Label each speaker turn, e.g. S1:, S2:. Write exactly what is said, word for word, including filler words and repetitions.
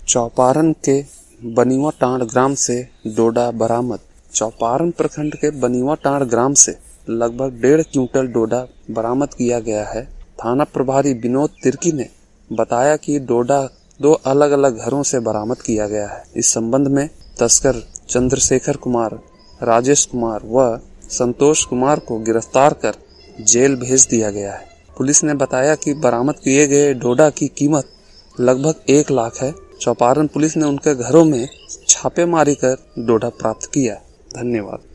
S1: चौपारण के बनिवा टांड ग्राम से डोडा बरामद। चौपारण प्रखंड के बनिवा टांड ग्राम से लगभग डेढ़ क्विंटल डोडा बरामद किया गया है। थाना प्रभारी विनोद तिर्की ने बताया कि डोडा दो अलग अलग घरों से बरामद किया गया है। इस संबंध में तस्कर चंद्रशेखर कुमार, राजेश कुमार व संतोष कुमार को गिरफ्तार कर जेल भेज दिया गया है। पुलिस ने बताया कि बरामद किए गए डोडा की कीमत लगभग एक लाख है। चौपारण पुलिस ने उनके घरों में छापेमारी कर डोडा प्राप्त किया। धन्यवाद।